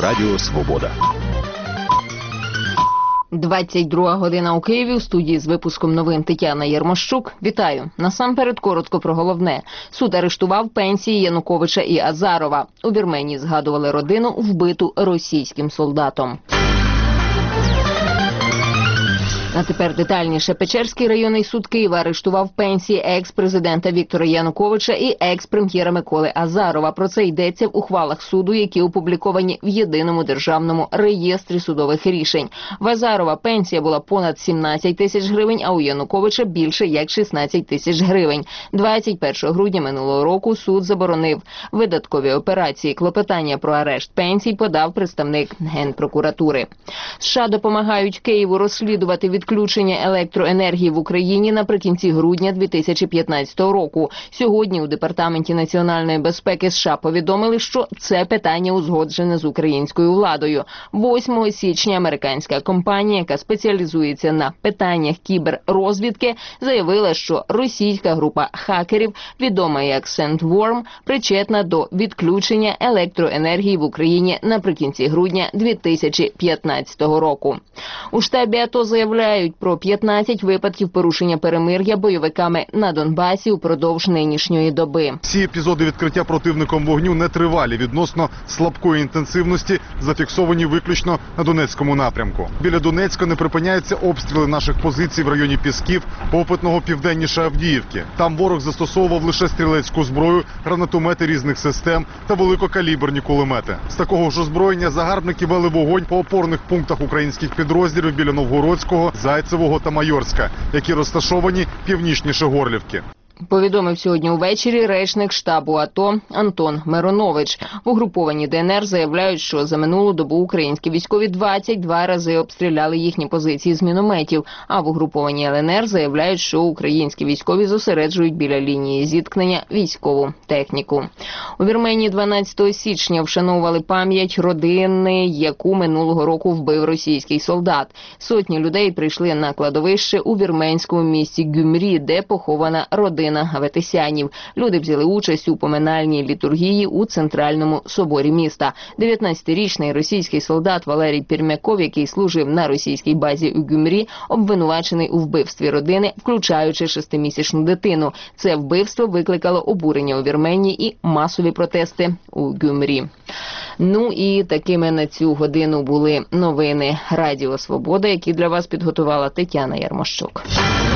Радіо Свобода. 22 година у Києві. У студії з випуском новин Тетяна Єрмощук. Вітаю. Насамперед коротко про головне. Суд арештував пенсії Януковича і Азарова. У Вірменії згадували родину, вбиту російським солдатом. А тепер детальніше. Печерський районний суд Києва арештував пенсії екс-президента Віктора Януковича і екс-прем'єра Миколи Азарова. Про це йдеться в ухвалах суду, які опубліковані в Єдиному державному реєстрі судових рішень. В Азарова пенсія була понад 17 тисяч гривень, а у Януковича більше як 16 тисяч гривень. 21 грудня минулого року суд заборонив видаткові операції. Клопотання про арешт пенсій подав представник Генпрокуратури. США допомагають Києву розслідувати відключення електроенергії в Україні наприкінці грудня 2015 року. Сьогодні у Департаменті національної безпеки США повідомили, що це питання узгоджене з українською владою. 8 січня американська компанія, яка спеціалізується на питаннях кіберрозвідки, заявила, що російська група хакерів, відома як SandWorm, причетна до відключення електроенергії в Україні наприкінці грудня 2015 року. У штабі АТО заявляють про 15 випадків порушення перемир'я бойовиками на Донбасі упродовж нинішньої доби. Ці епізоди відкриття противником вогню нетривалі, відносно слабкої інтенсивності, зафіксовані виключно на Донецькому напрямку. Біля Донецька не припиняються обстріли наших позицій в районі Пісків, Попитного, південніше Авдіївки. Там ворог застосовував лише стрілецьку зброю, гранатомети різних систем та великокаліберні кулемети. З такого ж озброєння загарбники вели вогонь по опорних пунктах українських підрозділів біля Новгородського, Зайцевого та Майорська, які розташовані північніше Горлівки. Повідомив сьогодні увечері речник штабу АТО Антон Миронович. В угрупованні ДНР заявляють, що за минулу добу українські військові 22 рази обстріляли їхні позиції з мінометів, а в угрупованні ЛНР заявляють, що українські військові зосереджують біля лінії зіткнення військову техніку. У Вірменії 12 січня вшановували пам'ять родини, яку минулого року вбив російський солдат. Сотні людей прийшли на кладовище у вірменському місті Гюмрі, де похована родина Аветисянів. Люди взяли участь у поминальній літургії у центральному соборі міста. 19-річний російський солдат Валерій Пермяков, який служив на російській базі у Гюмрі, обвинувачений у вбивстві родини, включаючи 6-місячну дитину. Це вбивство викликало обурення у Вірменії і масові протести у Гюмрі. Ну і такими на цю годину були новини Радіо Свобода, які для вас підготувала Тетяна Єрмощук.